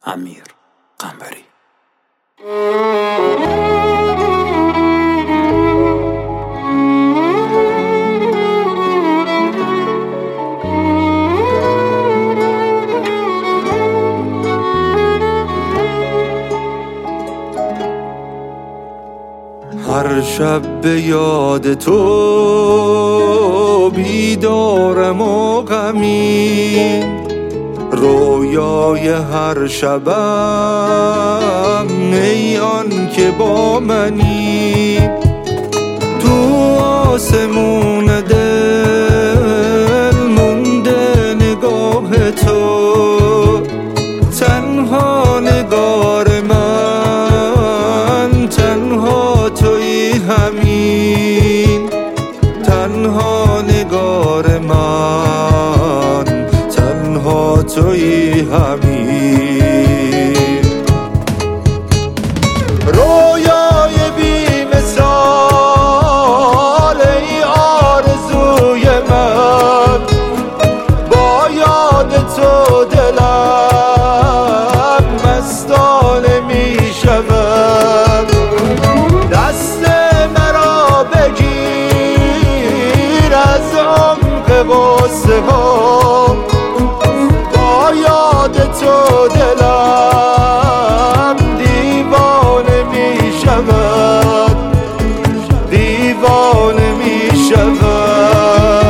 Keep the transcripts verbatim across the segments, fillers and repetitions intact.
امیر قنبری. هر شب به یاد تو بیدارم و غمین، رویای هر شبم ای آن که با منی. تو آسمون دل مونده نگاه تو، تنها نگار من، تنها تویی همین، تنها نگار من، تنها تویی همین. رویای بی مثال ای آرزوی من، با یاد تو دلم مستانه می شود. دست مرا بگیر از عمق غصه ها، با یاد تو دلم دیوانه می شود، دیوانه می شود.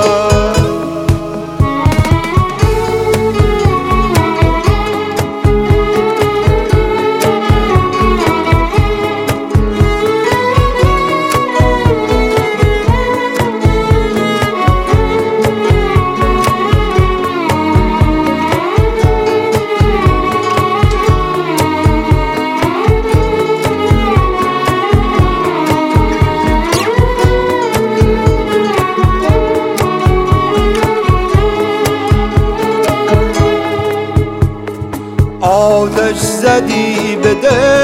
آتش زدی به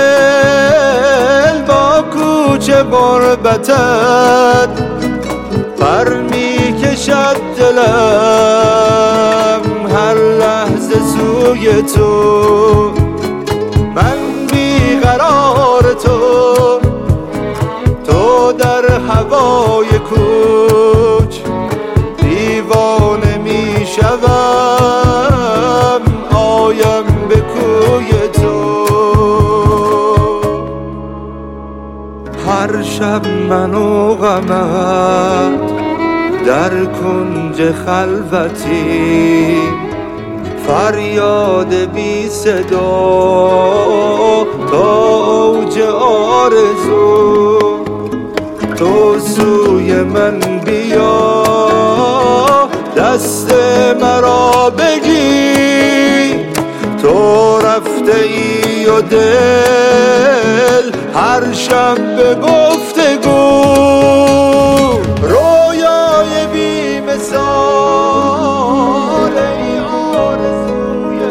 دل با کوچه غربتت، پر می کشد دلم هر لحظه سوی تو. من بیقرار تو، تو در هوای کوچ دیوانه می شوم، آیم به کوی تو. هر شب من و غمت در کنج خلوتی، فریاد بی صدا تا اوج آرزو. تو سوی من بیا، دست مرا بگیر، تو رفته ای و دل هر شب به گفتگو. رویای بی مثال ای آرزوی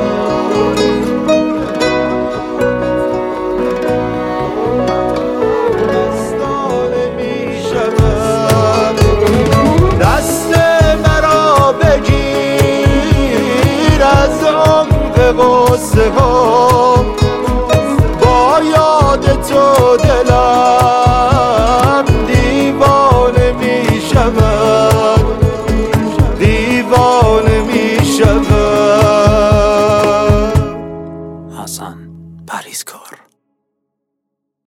مستانه می شود. دست مرا بگیر از عمق غصه ها، با یاد تو دلم دیوانه می شود، دیوانه می شود. حسن پریزکار.